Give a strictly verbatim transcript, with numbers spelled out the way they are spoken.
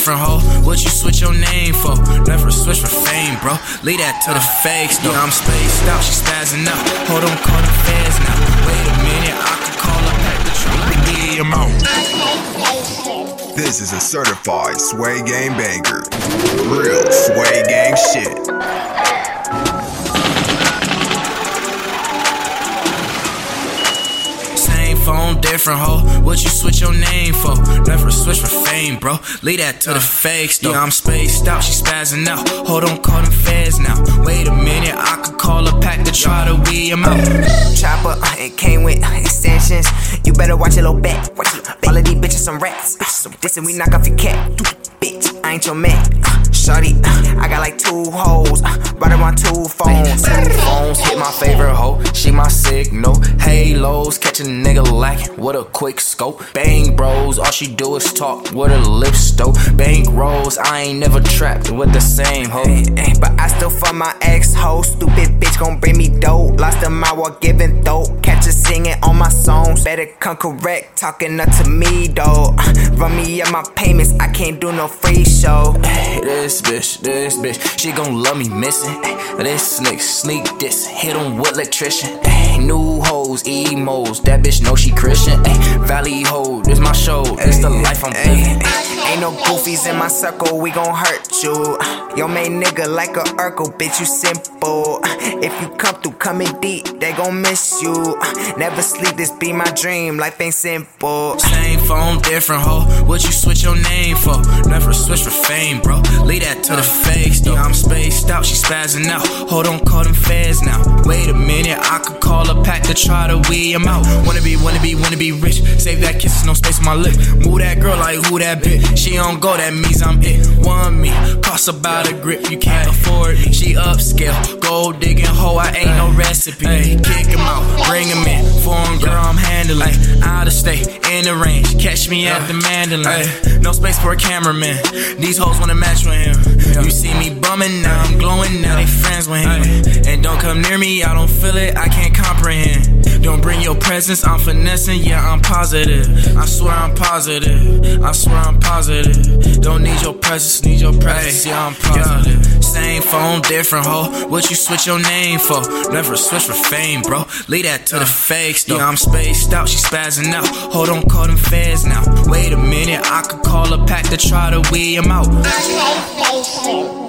different, ho. What you switch your name for? Never switch for fame, bro. Leave that to the fakes, though. Yeah, I'm spaced out, she spazzing out. Hold on, call the feds now. Wait a minute, I could call her back to try to get him out. This is a certified Sway Gang banger. Real Sway Gang shit. Phone different, ho. What you switch your name for? Never switch for fame, bro. Leave that to the fakes, though. Yeah, I'm spaced out, she spazzing out. Hold on, call them feds now. Wait a minute, I could call a pack to try to weed him out. Chopper, uh, it came with uh, extensions. You better watch your little back. Watch your back. All of these bitches some rats. Uh, Listen, we knock off your cat. Bitch, I ain't your man. Uh, Shorty, uh, I got like two hoes. Uh, right around two phones. Two phones, hit my favorite hoe. She my signal. Halos, catch a nigga lacking with a quick scope. Bang bros, all she do is talk with her lips though. Bank rolls, I ain't never trapped with the same hoe. Ay, ay, but I still fuck my ex hoe. Stupid bitch gon' bring me dope. Lost in my while giving dope. Catch her singing on my songs. Better come correct, talking up to me though. Run me up my payments, I can't do no free show. Ay, this bitch, this bitch, she gon' love me missing. Ay, this nigga sneak this, hit him with electrician. Ay, new hoes, emos, that bitch know she Christian. Ay, Valley Ho, this my show, this the life I'm living. Ain't no goofies in my circle, we gon' hurt you. Your main nigga like a Urkel, bitch, you simple. If you come through coming deep, they gon' miss you. Never sleep, this be my dream, life ain't simple. Same phone, different, ho. What you switch your name for? Never switch for fame, bro. Leave that to the fakes, though. Yeah, I'm spaced out, she spazzing out. Hold on, call them feds now. Wait a minute, I could call a pack to try to weed him out. Wanna be, wanna be, wanna be rich. Save that kisses, no space on my lip. Move that girl like who that bitch. She don't go, that means I'm it. Want me, cost about a grip, you can't afford me. She upscale, gold digging hoe, I ain't no recipe. Ay, kick him out, bring him in. Foreign girl, I'm handling. Out of state, in the range, catch me at the Mandalay. No space for a cameraman. These hoes wanna match with him. You see me bumming, now I'm glowing, now they friends with him. And don't come near me, I don't feel it, I can't comprehend. Don't bring your presence, I'm finessing, yeah, I'm positive. I swear I'm positive, I swear I'm positive. Don't need your presence, need your presence, yeah, I'm positive. Same phone, different hoe. What you switch your name for? Never switch for fame, bro. Leave that to the fakes, though. Yeah, I'm spaced out, she spazzing out. Hold on, call them feds now. Wait a minute, I could call a pack to try to weed him out.